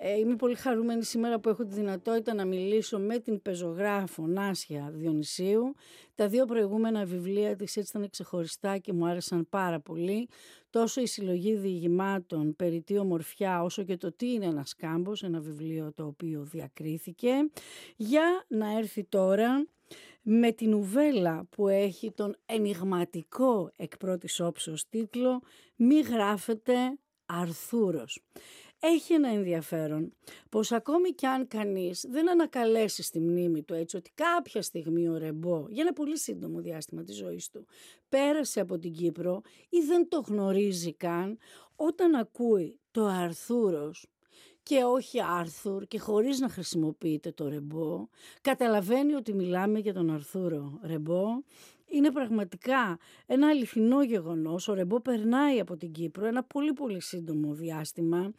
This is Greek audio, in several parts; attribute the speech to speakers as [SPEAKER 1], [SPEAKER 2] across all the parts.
[SPEAKER 1] Είμαι πολύ χαρούμενη σήμερα που έχω τη δυνατότητα να μιλήσω με την πεζογράφο Νάσια Διονυσίου. Τα δύο προηγούμενα βιβλία της έτσι ήταν ξεχωριστά και μου άρεσαν πάρα πολύ. Τόσο η συλλογή διηγημάτων «Περιττή ομορφιά» όσο και το «Τι είναι ένας κάμπος», ένα βιβλίο το οποίο διακρίθηκε. Για να έρθει τώρα με την νουβέλα που έχει τον ενιγματικό εκ πρώτης όψεως τίτλο «Μη γράφετε Αρθούρος». Έχει ένα ενδιαφέρον πως ακόμη κι αν κανείς δεν ανακαλέσει στη μνήμη του έτσι ότι κάποια στιγμή ο Ρεμπό για ένα πολύ σύντομο διάστημα της ζωής του πέρασε από την Κύπρο ή δεν το γνωρίζει καν, όταν ακούει το Αρθούρος και όχι Άρθουρ και χωρίς να χρησιμοποιείται το Ρεμπό, καταλαβαίνει ότι μιλάμε για τον Αρθούρο Ρεμπό. Είναι πραγματικά ένα αληθινό γεγονός. Ο Ρεμπό περνάει από την Κύπρο ένα πολύ πολύ σύντομο διάστημα.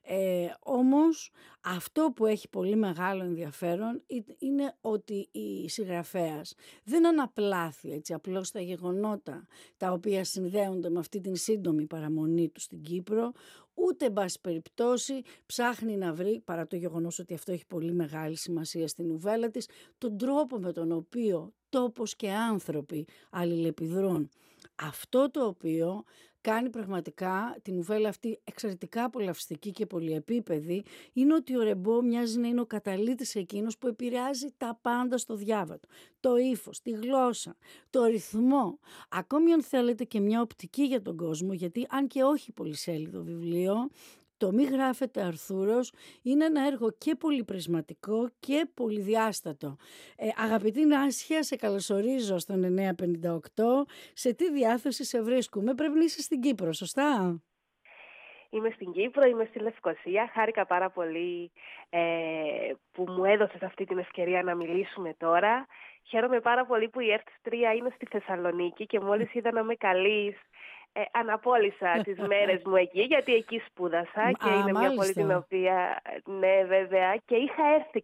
[SPEAKER 1] Όμως αυτό που έχει πολύ μεγάλο ενδιαφέρον είναι ότι η συγγραφέας δεν αναπλάθει έτσι απλώς τα γεγονότα τα οποία συνδέονται με αυτή την σύντομη παραμονή του στην Κύπρο, ούτε εν πάση περιπτώσει ψάχνει να βρει, παρά το γεγονός ότι αυτό έχει πολύ μεγάλη σημασία στην νουβέλα της, τον τρόπο με τον οποίο τόπος και άνθρωποι αλληλεπιδρούν. Αυτό το οποίο κάνει πραγματικά την νουβέλα αυτή εξαιρετικά απολαυστική και πολυεπίπεδη είναι ότι ο Ρεμπό μοιάζει να είναι ο καταλύτης εκείνος που επηρεάζει τα πάντα στο διάβατο. Το ύφος, τη γλώσσα, το ρυθμό, ακόμη αν θέλετε και μια οπτική για τον κόσμο, γιατί αν και όχι πολυσέλιδο βιβλίο, το «Μη γράφετε Αρθούρος» είναι ένα έργο και πολυπρισματικό και πολυδιάστατο. Αγαπητή Νάσια, σε καλωσορίζω στον 958. Σε τι διάθεση σε βρίσκουμε? Πρέπει να είσαι στην Κύπρο, σωστά?
[SPEAKER 2] Είμαι στην Κύπρο, είμαι στη Λευκοσία. Χάρηκα πάρα πολύ που μου έδωσες αυτή την ευκαιρία να μιλήσουμε τώρα. Χαίρομαι πάρα πολύ που η ΕΡΤ3 είναι στη Θεσσαλονίκη και μόλις είδα να με καλείς, αναπόλυσα τις μέρες μου εκεί, γιατί εκεί σπούδασα και είναι μια πόλη την οποία, ναι βέβαια, και είχα έρθει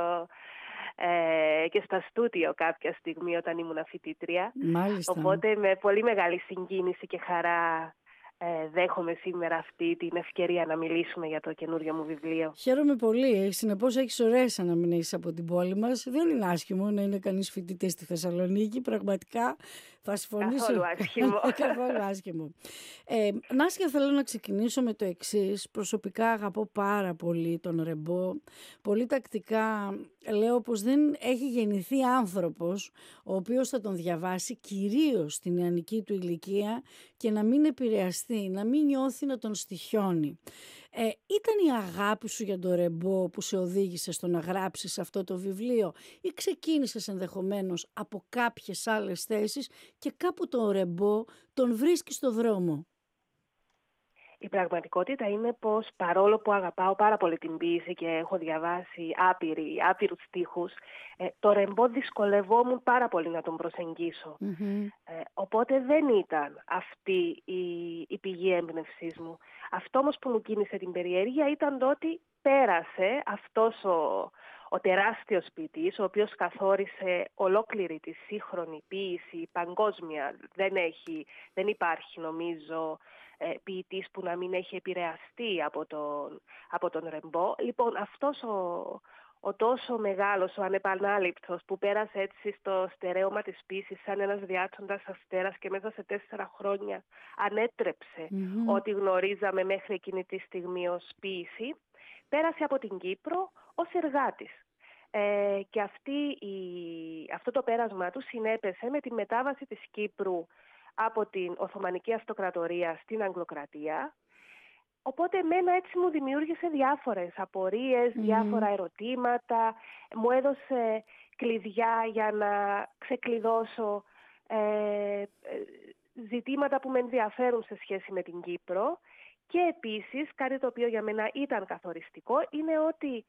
[SPEAKER 2] και στα στούντιο κάποια στιγμή όταν ήμουν φοιτήτρια. Οπότε με πολύ μεγάλη συγκίνηση και χαρά δέχομαι σήμερα αυτή την ευκαιρία να μιλήσουμε για το καινούριο μου βιβλίο.
[SPEAKER 1] Χαίρομαι πολύ. Συνεπώς έχεις ωραίες αναμνήσεις από την πόλη μας. Δεν είναι άσχημο να είναι κανείς φοιτητής στη Θεσσαλονίκη. Πραγματικά θα συμφωνήσω.
[SPEAKER 2] Καθόλου άσχημο.
[SPEAKER 1] Καθόλου άσχημο. Νάσια, θέλω να ξεκινήσω με το εξής. Προσωπικά αγαπώ πάρα πολύ τον Ρεμπό. Πολύ τακτικά λέω πως δεν έχει γεννηθεί άνθρωπος ο οποίος θα τον διαβάσει κυρίως στην νεανική του ηλικία και να μην επηρεαστεί, να μην νιώθει να τον στοιχιώνει. Ήταν η αγάπη σου για τον Ρεμπό που σε οδήγησε στο να γράψεις αυτό το βιβλίο ή ξεκίνησες ενδεχομένως από κάποιες άλλες θέσεις και κάπου τον Ρεμπό τον βρίσκεις στο δρόμο?
[SPEAKER 2] Η πραγματικότητα είναι πως παρόλο που αγαπάω πάρα πολύ την ποίηση και έχω διαβάσει άπειρους στίχους, το Ρεμπό δυσκολευόμουν πάρα πολύ να τον προσεγγίσω. Οπότε δεν ήταν αυτή η πηγή έμπνευσής μου. Αυτό όμως που μου κίνησε την περιέργεια ήταν το ότι πέρασε αυτός ο τεράστιος ποιητής, ο οποίος καθόρισε ολόκληρη τη σύγχρονη ποίηση παγκόσμια. Δεν υπάρχει νομίζω ποιητής που να μην έχει επηρεαστεί από τον Ρεμπό. Λοιπόν, αυτός ο τόσο μεγάλος, ο ανεπανάληπτος που πέρασε έτσι στο στερέωμα της ποίησης σαν ένας διάτσοντας αστέρας και μέσα σε 4 χρόνια ανέτρεψε ό,τι γνωρίζαμε μέχρι εκείνη τη στιγμή ως ποίηση, πέρασε από την Κύπρο ως εργάτης. Και αυτό το πέρασμα του συνέπεσε με τη μετάβαση της Κύπρου από την Οθωμανική Αυτοκρατορία στην Αγγλοκρατία. Οπότε εμένα έτσι μου δημιούργησε διάφορες απορίες, διάφορα ερωτήματα. Μου έδωσε κλειδιά για να ξεκλειδώσω ζητήματα που με ενδιαφέρουν σε σχέση με την Κύπρο. Και επίσης, κάτι το οποίο για μένα ήταν καθοριστικό, είναι ότι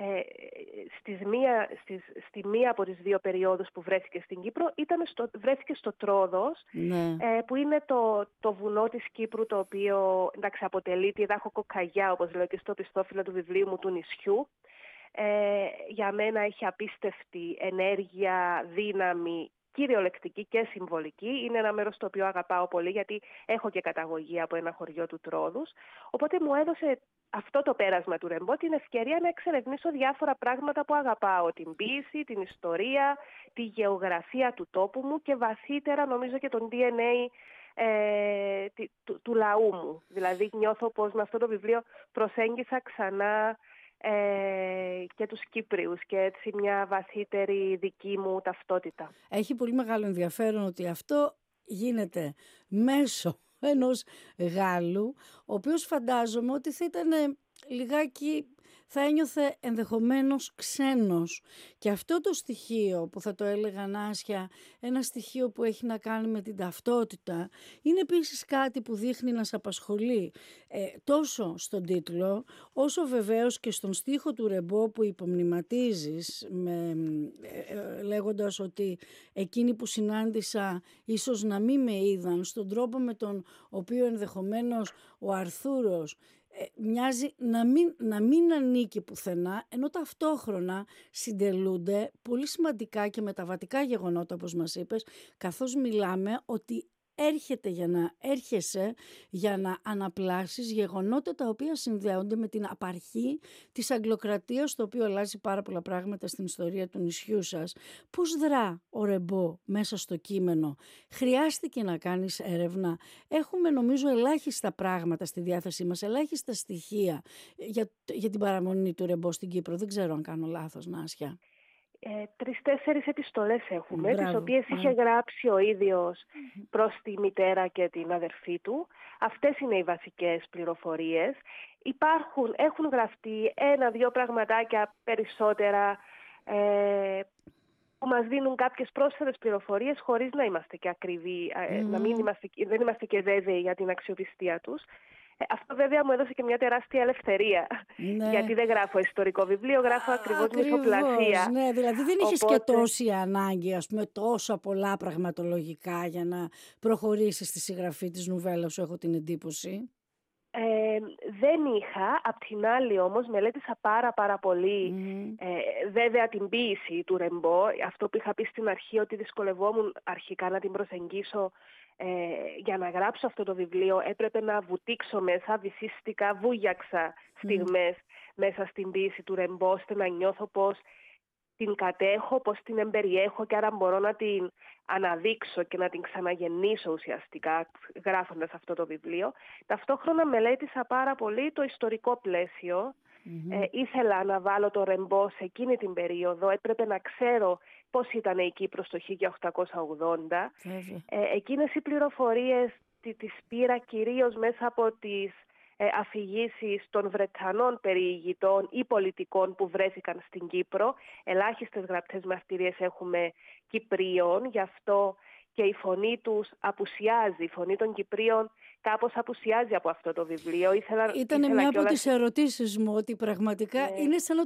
[SPEAKER 2] στη μία από τις 2 περιόδους που βρέθηκε στην Κύπρο βρέθηκε στο Τρόδος, που είναι το βουνό της Κύπρου, το οποίο αποτελεί τη δάχοκοκαγιά, όπως λέω και στο πιστόφυλλο του βιβλίου μου, του νησιού. Για μένα έχει απίστευτη ενέργεια, δύναμη, κυριολεκτική και συμβολική. Είναι ένα μέρος το οποίο αγαπάω πολύ, γιατί έχω και καταγωγή από ένα χωριό του Τρόδους. Οπότε μου έδωσε αυτό το πέρασμα του Ρεμπό την ευκαιρία να εξερευνήσω διάφορα πράγματα που αγαπάω. Την ποίηση, την ιστορία, τη γεωγραφία του τόπου μου και βαθύτερα νομίζω και τον DNA του λαού μου. Δηλαδή νιώθω πως με αυτό το βιβλίο προσέγγισα ξανά και τους Κύπριους και έτσι μια βαθύτερη δική μου ταυτότητα.
[SPEAKER 1] Έχει πολύ μεγάλο ενδιαφέρον ότι αυτό γίνεται μέσω ενός Γάλλου, ο οποίος φαντάζομαι ότι θα ήταν λιγάκι, θα ένιωθε ενδεχομένως ξένος. Και αυτό το στοιχείο που θα το έλεγα Νάσια, ένα στοιχείο που έχει να κάνει με την ταυτότητα, είναι επίσης κάτι που δείχνει να σε απασχολεί τόσο στον τίτλο, όσο βεβαίως και στον στίχο του Ρεμπό που υπομνηματίζεις, λέγοντας ότι εκείνοι που συνάντησα ίσως να μην με είδαν, στον τρόπο με τον οποίο ενδεχομένως ο Αρθούρος μοιάζει να μην ανήκει πουθενά, ενώ ταυτόχρονα συντελούνται πολύ σημαντικά και μεταβατικά γεγονότα, όπως μας είπες, καθώς μιλάμε ότι έρχεσαι για να αναπλάσεις γεγονότα τα οποία συνδέονται με την απαρχή της Αγγλοκρατίας, το οποίο αλλάζει πάρα πολλά πράγματα στην ιστορία του νησιού σας. Πώς δρά ο Ρεμπό μέσα στο κείμενο? Χρειάστηκε να κάνεις έρευνα? Έχουμε νομίζω ελάχιστα πράγματα στη διάθεσή μας, ελάχιστα στοιχεία για την παραμονή του Ρεμπό στην Κύπρο. Δεν ξέρω αν κάνω λάθος, Νάσια.
[SPEAKER 2] 3-4 επιστολές έχουμε, τις οποίες είχε γράψει ο ίδιος προς τη μητέρα και την αδερφή του. Αυτές είναι οι βασικές πληροφορίες. Έχουν γραφτεί 1-2 πραγματάκια περισσότερα που μας δίνουν κάποιες πρόσθετες πληροφορίες, χωρίς να είμαστε και ακριβοί, δεν είμαστε και βέβαιοι για την αξιοπιστία τους. Αυτό βέβαια μου έδωσε και μια τεράστια ελευθερία, γιατί δεν γράφω ιστορικό βιβλίο, γράφω ακριβώς μυθοπλασία.
[SPEAKER 1] Ναι, δηλαδή δεν είχες και τόση ανάγκη, ας πούμε, τόσα πολλά πραγματολογικά για να προχωρήσεις στη συγγραφή της νουβέλας σου, έχω την εντύπωση.
[SPEAKER 2] Δεν είχα, απ' την άλλη όμως μελέτησα πάρα πολύ βέβαια την ποίηση του Ρεμπό, αυτό που είχα πει στην αρχή ότι δυσκολευόμουν αρχικά να την προσεγγίσω. Για να γράψω αυτό το βιβλίο έπρεπε να βουτήξω μέσα, βυθίστηκα, βούγιαξα στιγμές μέσα στην ποίηση του Ρεμπό, ώστε να νιώθω πως την κατέχω, πως την εμπεριέχω και άρα μπορώ να την αναδείξω και να την ξαναγεννήσω ουσιαστικά γράφοντας αυτό το βιβλίο. Ταυτόχρονα μελέτησα πάρα πολύ το ιστορικό πλαίσιο. Ήθελα να βάλω το Ρεμπό σε εκείνη την περίοδο, έπρεπε να ξέρω πώς ήταν η Κύπρος το 1880. Εκείνες οι πληροφορίες τις πήρα κυρίως μέσα από τις αφηγήσεις των Βρετανών περιηγητών ή πολιτικών που βρέθηκαν στην Κύπρο. Ελάχιστες γραπτές μαρτυρίες έχουμε Κυπρίων, γι' αυτό και η φωνή τους απουσιάζει, η φωνή των Κυπρίων κάπως απουσιάζει από αυτό το βιβλίο.
[SPEAKER 1] Ήταν μια από τις ερωτήσεις μου, ότι πραγματικά είναι σαν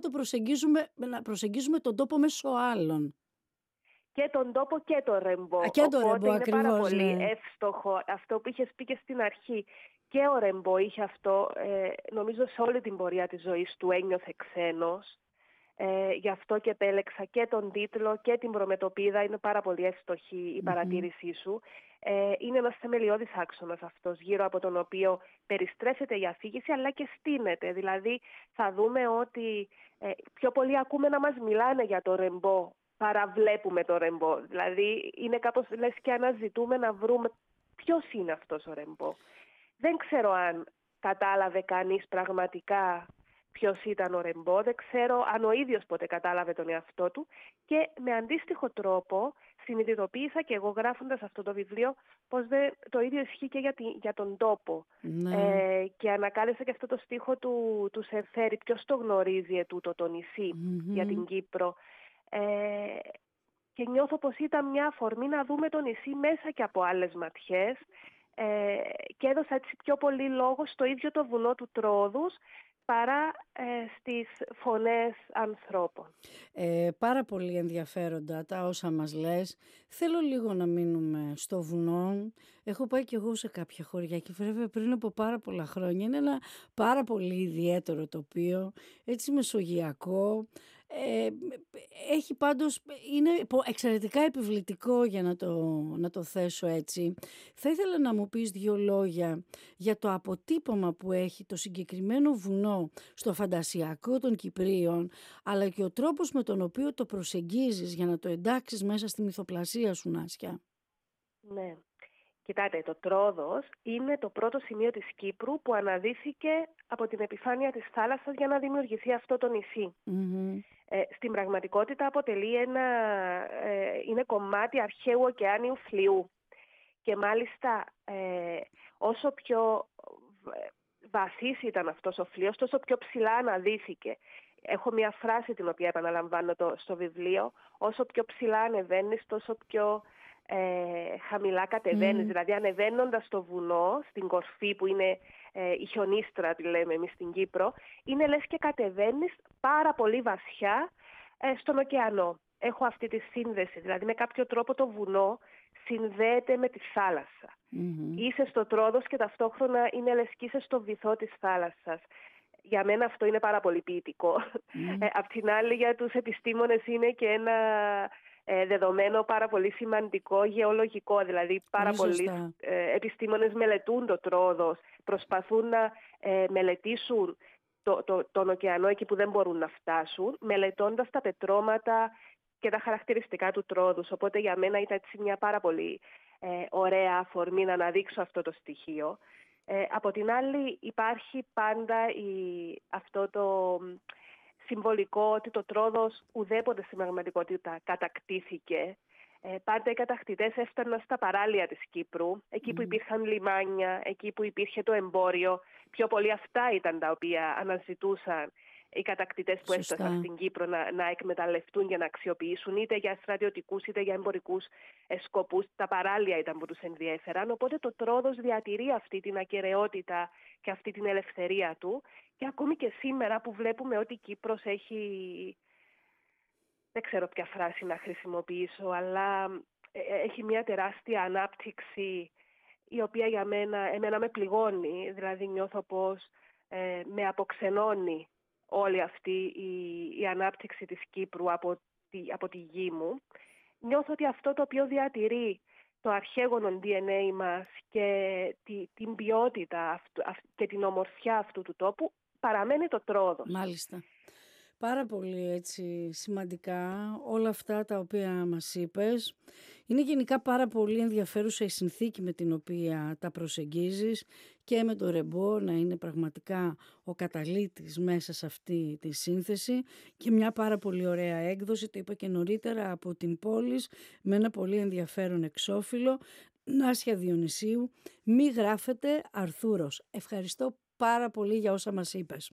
[SPEAKER 1] να προσεγγίζουμε τον τόπο μέσω άλλων.
[SPEAKER 2] Και τον τόπο και το Ρεμπό.
[SPEAKER 1] Και το Ρεμπό,
[SPEAKER 2] είναι
[SPEAKER 1] ακριβώς,
[SPEAKER 2] πάρα πολύ εύστοχο αυτό που είχες πει και στην αρχή. Και ο Ρεμπό είχε αυτό, νομίζω σε όλη την πορεία της ζωής του ένιωθε ξένος. Γι' αυτό και επέλεξα και τον τίτλο και την προμετωπίδα. Είναι πάρα πολύ εύστοχη η παρατήρησή σου. Είναι ένας θεμελιώδης άξονας αυτός, γύρω από τον οποίο περιστρέφεται η αφήγηση, αλλά και στείνεται. Δηλαδή θα δούμε ότι πιο πολύ ακούμε να μας μιλάνε για το Ρεμπό παρά βλέπουμε το Ρεμπό. Δηλαδή είναι κάπως λες και αναζητούμε να βρούμε ποιος είναι αυτός ο Ρεμπό. Δεν ξέρω αν κατάλαβε κανείς πραγματικά ποιος ήταν ο Ρεμπό, δεν ξέρω αν ο ίδιος ποτέ κατάλαβε τον εαυτό του και με αντίστοιχο τρόπο συνειδητοποίησα και εγώ γράφοντας αυτό το βιβλίο πως το ίδιο ισχύει και για τον τόπο. Και ανακάλεσα και αυτό το στίχο του Σεφέρη, ποιος το γνωρίζει ετούτο το νησί για την Κύπρο. Και νιώθω πως ήταν μια αφορμή να δούμε το νησί μέσα και από άλλες ματιές και έδωσα έτσι πιο πολύ λόγο στο ίδιο το βουνό του Τρόδους παρά στις φωνές ανθρώπων.
[SPEAKER 1] Πάρα πολύ ενδιαφέροντα τα όσα μας λες. Θέλω λίγο να μείνουμε στο βουνό. Έχω πάει κι εγώ σε κάποια χωριά και βέβαια πριν από πάρα πολλά χρόνια. Είναι ένα πάρα πολύ ιδιαίτερο τοπίο, έτσι μεσογειακό. Ε, έχει πάντως, είναι εξαιρετικά επιβλητικό για να το θέσω έτσι. Θα ήθελα να μου πεις 2 λόγια για το αποτύπωμα που έχει το συγκεκριμένο βουνό στο φαντασιακό των Κυπρίων, αλλά και ο τρόπος με τον οποίο το προσεγγίζεις για να το εντάξεις μέσα στη μυθοπλασία σου, Νάσια.
[SPEAKER 2] Ναι. Κοιτάτε, το Τρόδος είναι το πρώτο σημείο της Κύπρου που αναδύθηκε από την επιφάνεια της θάλασσας για να δημιουργηθεί αυτό το νησί. Στην πραγματικότητα αποτελεί είναι κομμάτι αρχαίου ωκεάνιου φλοιού. Και μάλιστα όσο πιο βαθύς ήταν αυτός ο φλοιός, τόσο πιο ψηλά αναδύθηκε. Έχω μια φράση την οποία επαναλαμβάνω στο βιβλίο: όσο πιο ψηλά ανεβαίνεις, τόσο πιο χαμηλά κατεβαίνεις. Δηλαδή ανεβαίνοντας το βουνό, στην κορφή που είναι η χιονίστρα, τη λέμε εμείς στην Κύπρο, είναι λες και κατεβαίνεις πάρα πολύ βαθιά στον ωκεανό. Έχω αυτή τη σύνδεση, δηλαδή με κάποιο τρόπο το βουνό συνδέεται με τη θάλασσα. Είσαι στο Τρόδος και ταυτόχρονα είναι λες και είσαι στο βυθό της θάλασσας. Για μένα αυτό είναι πάρα πολύ ποιητικό. Απ' την άλλη, για τους επιστήμονες είναι και ένα δεδομένο πάρα πολύ σημαντικό γεωλογικό. Δηλαδή πάρα πολλοί επιστήμονες μελετούν το Τρόδος, προσπαθούν να μελετήσουν τον ωκεανό εκεί που δεν μπορούν να φτάσουν, μελετώντας τα πετρώματα και τα χαρακτηριστικά του Τρόδους. Οπότε για μένα ήταν έτσι μια πάρα πολύ ωραία αφορμή να αναδείξω αυτό το στοιχείο. Από την άλλη υπάρχει πάντα αυτό το συμβολικό ότι το Τρόδος ουδέποτε στην πραγματικότητα κατακτήθηκε. Πάντα οι κατακτητές έφταναν στα παράλια της Κύπρου, εκεί που υπήρχαν λιμάνια, εκεί που υπήρχε το εμπόριο. Πιο πολύ αυτά ήταν τα οποία αναζητούσαν οι κατακτητές που έφτασαν στην Κύπρο να εκμεταλλευτούν για να αξιοποιήσουν, είτε για στρατιωτικούς είτε για εμπορικούς σκοπούς. Τα παράλια ήταν που τους ενδιέφεραν, οπότε το Τρόδος διατηρεί αυτή την ακεραιότητα και αυτή την ελευθερία του. Και ακόμη και σήμερα που βλέπουμε ότι η Κύπρος έχει, δεν ξέρω ποια φράση να χρησιμοποιήσω, αλλά έχει μια τεράστια ανάπτυξη η οποία για εμένα με πληγώνει. Δηλαδή νιώθω πως με αποξενώνει όλη αυτή η ανάπτυξη της Κύπρου από τη γη μου. Νιώθω ότι αυτό το οποίο διατηρεί το αρχαίγωνο DNA μας και την ποιότητα και την ομορφιά αυτού του τόπου παραμένει το Τρόδος.
[SPEAKER 1] Μάλιστα. Πάρα πολύ έτσι σημαντικά όλα αυτά τα οποία μας είπες. Είναι γενικά πάρα πολύ ενδιαφέρουσα η συνθήκη με την οποία τα προσεγγίζεις και με το Ρεμπό να είναι πραγματικά ο καταλύτης μέσα σε αυτή τη σύνθεση και μια πάρα πολύ ωραία έκδοση, το είπα και νωρίτερα, από την Πόλης με ένα πολύ ενδιαφέρον εξώφυλλο. Νάσια Διονυσίου, μη γράφετε Αρθούρος. Ευχαριστώ πάρα πολύ για όσα μας είπες.